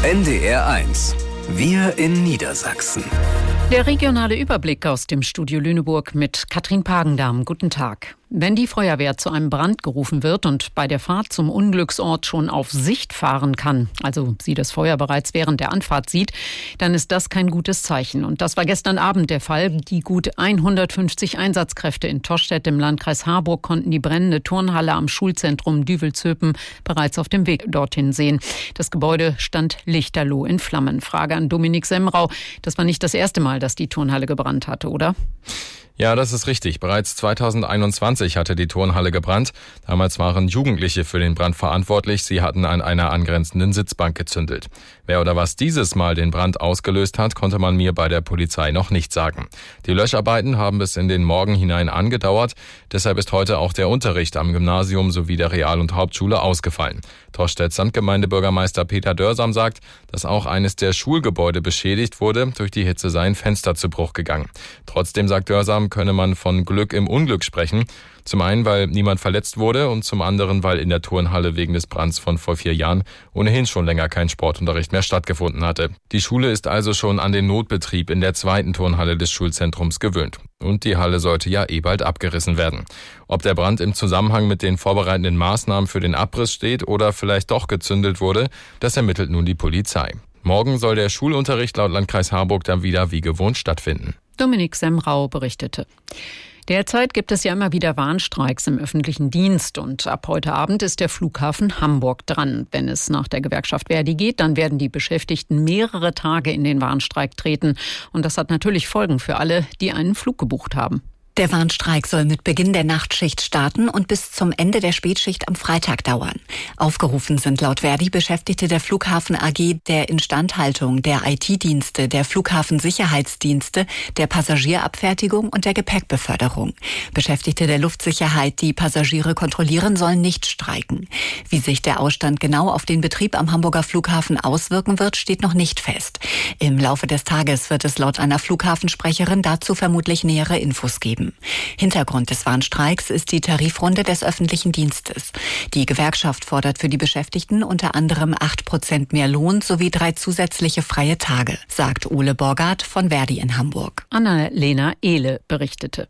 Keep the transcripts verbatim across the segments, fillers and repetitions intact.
N D R eins. Wir in Niedersachsen. Der regionale Überblick aus dem Studio Lüneburg mit Katrin Pagendam. Guten Tag. Wenn die Feuerwehr zu einem Brand gerufen wird und bei der Fahrt zum Unglücksort schon auf Sicht fahren kann, also sie das Feuer bereits während der Anfahrt sieht, dann ist das kein gutes Zeichen. Und das war gestern Abend der Fall. Die gut hundertfünfzig Einsatzkräfte in Tostedt im Landkreis Harburg konnten die brennende Turnhalle am Schulzentrum Düvelzöpen bereits auf dem Weg dorthin sehen. Das Gebäude stand lichterloh in Flammen. Frage an Dominik Semrau. Das war nicht das erste Mal, dass die Turnhalle gebrannt hatte, oder? Ja, das ist richtig. Bereits zweitausendeinundzwanzig hatte die Turnhalle gebrannt. Damals waren Jugendliche für den Brand verantwortlich. Sie hatten an einer angrenzenden Sitzbank gezündelt. Wer oder was dieses Mal den Brand ausgelöst hat, konnte man mir bei der Polizei noch nicht sagen. Die Löscharbeiten haben bis in den Morgen hinein angedauert. Deshalb ist heute auch der Unterricht am Gymnasium sowie der Real- und Hauptschule ausgefallen. Torstedts Samtgemeindebürgermeister Peter Dörsam sagt, dass auch eines der Schulgebäude beschädigt wurde. Durch die Hitze sei ein Fenster zu Bruch gegangen. Trotzdem, sagt Dörsam, könne man von Glück im Unglück sprechen. Zum einen, weil niemand verletzt wurde und zum anderen, weil in der Turnhalle wegen des Brands von vor vier Jahren ohnehin schon länger kein Sportunterricht mehr stattgefunden hatte. Die Schule ist also schon an den Notbetrieb in der zweiten Turnhalle des Schulzentrums gewöhnt. Und die Halle sollte ja eh bald abgerissen werden. Ob der Brand im Zusammenhang mit den vorbereitenden Maßnahmen für den Abriss steht oder vielleicht doch gezündelt wurde, das ermittelt nun die Polizei. Morgen soll der Schulunterricht laut Landkreis Harburg dann wieder wie gewohnt stattfinden. Dominik Semrau berichtete. Derzeit gibt es ja immer wieder Warnstreiks im öffentlichen Dienst und ab heute Abend ist der Flughafen Hamburg dran. Wenn es nach der Gewerkschaft Verdi geht, dann werden die Beschäftigten mehrere Tage in den Warnstreik treten. Und das hat natürlich Folgen für alle, die einen Flug gebucht haben. Der Warnstreik soll mit Beginn der Nachtschicht starten und bis zum Ende der Spätschicht am Freitag dauern. Aufgerufen sind laut Verdi Beschäftigte der Flughafen A G, der Instandhaltung, der I T-Dienste, der Flughafensicherheitsdienste, der Passagierabfertigung und der Gepäckbeförderung. Beschäftigte der Luftsicherheit, die Passagiere kontrollieren, sollen nicht streiken. Wie sich der Ausstand genau auf den Betrieb am Hamburger Flughafen auswirken wird, steht noch nicht fest. Im Laufe des Tages wird es laut einer Flughafensprecherin dazu vermutlich nähere Infos geben. Hintergrund des Warnstreiks ist die Tarifrunde des öffentlichen Dienstes. Die Gewerkschaft fordert für die Beschäftigten unter anderem acht Prozent mehr Lohn sowie drei zusätzliche freie Tage, sagt Ole Borgard von Verdi in Hamburg. Annalena Ehle berichtete.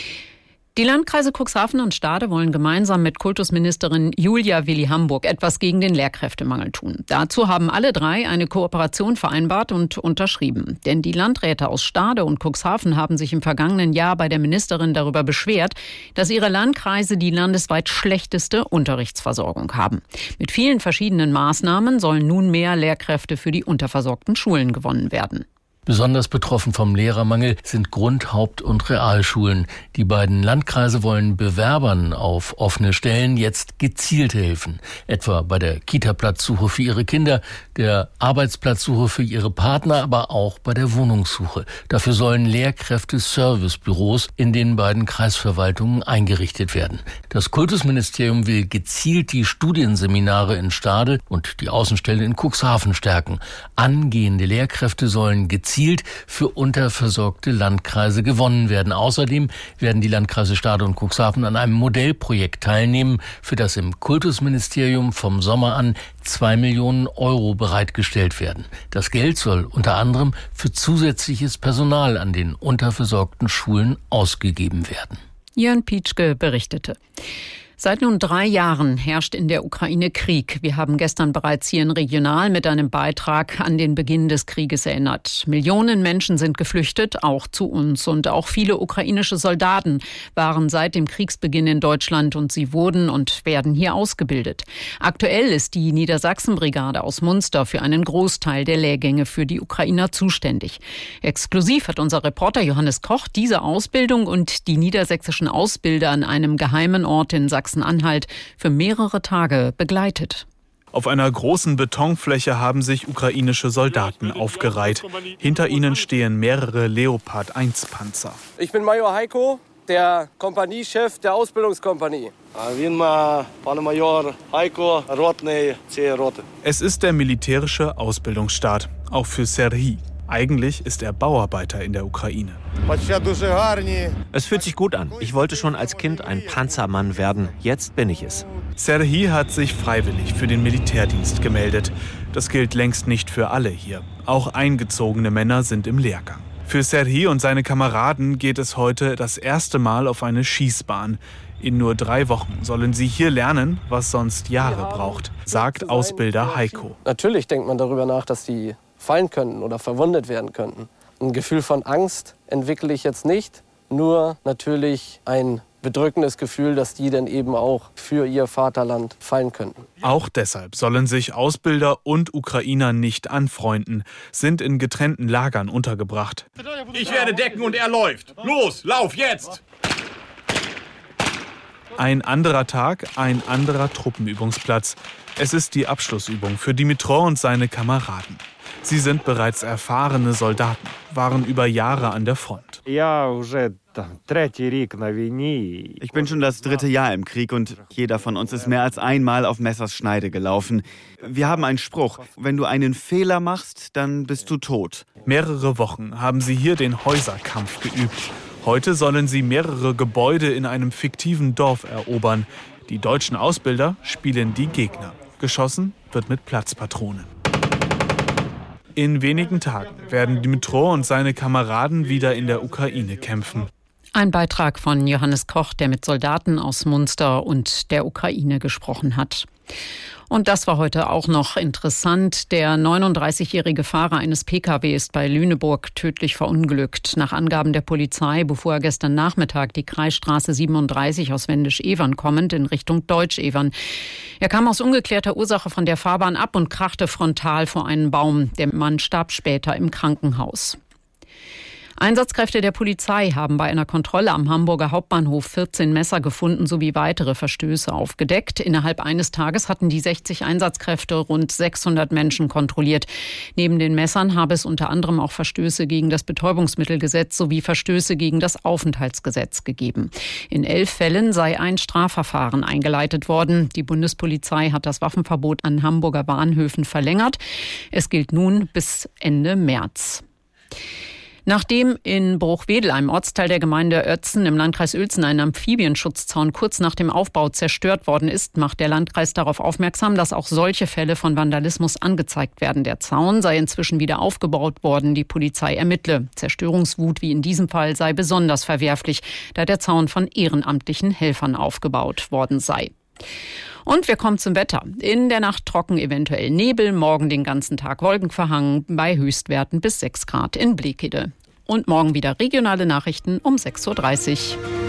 Die Landkreise Cuxhaven und Stade wollen gemeinsam mit Kultusministerin Julia Willi Hamburg etwas gegen den Lehrkräftemangel tun. Dazu haben alle drei eine Kooperation vereinbart und unterschrieben. Denn die Landräte aus Stade und Cuxhaven haben sich im vergangenen Jahr bei der Ministerin darüber beschwert, dass ihre Landkreise die landesweit schlechteste Unterrichtsversorgung haben. Mit vielen verschiedenen Maßnahmen sollen nun mehr Lehrkräfte für die unterversorgten Schulen gewonnen werden. Besonders betroffen vom Lehrermangel sind Grund-, Haupt- und Realschulen. Die beiden Landkreise wollen Bewerbern auf offene Stellen jetzt gezielt helfen. Etwa bei der Kita-Platzsuche für ihre Kinder, der Arbeitsplatzsuche für ihre Partner, aber auch bei der Wohnungssuche. Dafür sollen Lehrkräfte-Servicebüros in den beiden Kreisverwaltungen eingerichtet werden. Das Kultusministerium will gezielt die Studienseminare in Stade und die Außenstelle in Cuxhaven stärken. Angehende Lehrkräfte sollen gezielt Gezielt für unterversorgte Landkreise gewonnen werden. Außerdem werden die Landkreise Stade und Cuxhaven an einem Modellprojekt teilnehmen, für das im Kultusministerium vom Sommer an zwei Millionen Euro bereitgestellt werden. Das Geld soll unter anderem für zusätzliches Personal an den unterversorgten Schulen ausgegeben werden. Jörn Pietschke berichtete. Seit nun drei Jahren herrscht in der Ukraine Krieg. Wir haben gestern bereits hier in Regional mit einem Beitrag an den Beginn des Krieges erinnert. Millionen Menschen sind geflüchtet, auch zu uns. Und auch viele ukrainische Soldaten waren seit dem Kriegsbeginn in Deutschland und sie wurden und werden hier ausgebildet. Aktuell ist die Niedersachsen-Brigade aus Munster für einen Großteil der Lehrgänge für die Ukrainer zuständig. Exklusiv hat unser Reporter Johannes Koch diese Ausbildung und die niedersächsischen Ausbilder an einem geheimen Ort in Sachsen Sachsen-Anhalt für mehrere Tage begleitet. Auf einer großen Betonfläche haben sich ukrainische Soldaten aufgereiht. Hinter ihnen stehen mehrere Leopard eins Panzer. Ich bin Major Heiko, der Kompaniechef der Ausbildungskompanie. Es ist der militärische Ausbildungsstart, auch für Serhii. Eigentlich ist er Bauarbeiter in der Ukraine. Es fühlt sich gut an. Ich wollte schon als Kind ein Panzermann werden. Jetzt bin ich es. Serhii hat sich freiwillig für den Militärdienst gemeldet. Das gilt längst nicht für alle hier. Auch eingezogene Männer sind im Lehrgang. Für Serhii und seine Kameraden geht es heute das erste Mal auf eine Schießbahn. In nur drei Wochen sollen sie hier lernen, was sonst Jahre braucht, sagt Ausbilder Heiko. Natürlich denkt man darüber nach, dass die fallen könnten oder verwundet werden könnten. Ein Gefühl von Angst entwickle ich jetzt nicht, nur natürlich ein bedrückendes Gefühl, dass die dann eben auch für ihr Vaterland fallen könnten. Auch deshalb sollen sich Ausbilder und Ukrainer nicht anfreunden, sind in getrennten Lagern untergebracht. Ich werde decken und er läuft. Los, lauf jetzt! Ein anderer Tag, ein anderer Truppenübungsplatz. Es ist die Abschlussübung für Dimitrov und seine Kameraden. Sie sind bereits erfahrene Soldaten, waren über Jahre an der Front. Ich bin schon das dritte Jahr im Krieg und jeder von uns ist mehr als einmal auf Messers Schneide gelaufen. Wir haben einen Spruch: Wenn du einen Fehler machst, dann bist du tot. Mehrere Wochen haben sie hier den Häuserkampf geübt. Heute sollen sie mehrere Gebäude in einem fiktiven Dorf erobern. Die deutschen Ausbilder spielen die Gegner. Geschossen wird mit Platzpatronen. In wenigen Tagen werden Dimitrov und seine Kameraden wieder in der Ukraine kämpfen. Ein Beitrag von Johannes Koch, der mit Soldaten aus Munster und der Ukraine gesprochen hat. Und das war heute auch noch interessant. Der neununddreißigjährige Fahrer eines P K W ist bei Lüneburg tödlich verunglückt. Nach Angaben der Polizei befuhr er gestern Nachmittag die Kreisstraße siebenunddreißig aus Wendisch-Evern kommend in Richtung Deutsch-Evern. Er kam aus ungeklärter Ursache von der Fahrbahn ab und krachte frontal vor einen Baum. Der Mann starb später im Krankenhaus. Einsatzkräfte der Polizei haben bei einer Kontrolle am Hamburger Hauptbahnhof vierzehn Messer gefunden sowie weitere Verstöße aufgedeckt. Innerhalb eines Tages hatten die sechzig Einsatzkräfte rund sechshundert Menschen kontrolliert. Neben den Messern habe es unter anderem auch Verstöße gegen das Betäubungsmittelgesetz sowie Verstöße gegen das Aufenthaltsgesetz gegeben. In elf Fällen sei ein Strafverfahren eingeleitet worden. Die Bundespolizei hat das Waffenverbot an Hamburger Bahnhöfen verlängert. Es gilt nun bis Ende März. Nachdem in Bruchwedel, einem Ortsteil der Gemeinde Oetzen im Landkreis Uelzen, ein Amphibienschutzzaun kurz nach dem Aufbau zerstört worden ist, macht der Landkreis darauf aufmerksam, dass auch solche Fälle von Vandalismus angezeigt werden. Der Zaun sei inzwischen wieder aufgebaut worden, die Polizei ermittle. Zerstörungswut wie in diesem Fall sei besonders verwerflich, da der Zaun von ehrenamtlichen Helfern aufgebaut worden sei. Und wir kommen zum Wetter. In der Nacht trocken, eventuell Nebel, morgen den ganzen Tag wolkenverhangen, bei Höchstwerten bis sechs Grad in Blekede. Und morgen wieder regionale Nachrichten um sechs Uhr dreißig.